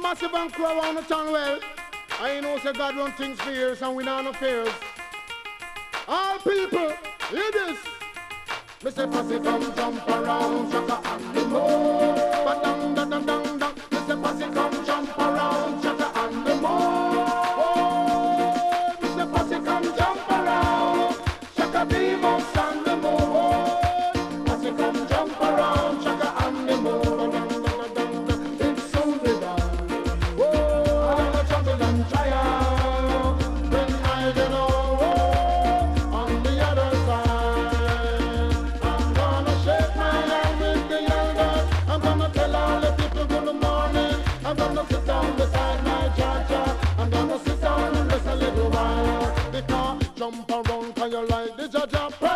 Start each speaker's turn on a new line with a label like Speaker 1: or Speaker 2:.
Speaker 1: Massive and crew around the town well. I know say God run things for years and we know no fears. All people, hear this. Mr. Posse come jump around, shaka and the moon. Ba-dang, da-dang, dang, dang. Mr. Posse come jump around, shaka and the moon. Oh, Mr. Posse come jump around, shaka the mouse and the moon. Posse come jump around, shaka and the moon. Ba-dang, da-dang, dang. It's soon be done. Oh, I'm a trouble and trial. When I get over on the other side, I'm gonna shake my hand with the elders. I'm gonna tell all the people good morning. I'm gonna sit down beside my Jaja. I'm gonna sit down and rest a little while. Because jump around 'cause you like the Jaja.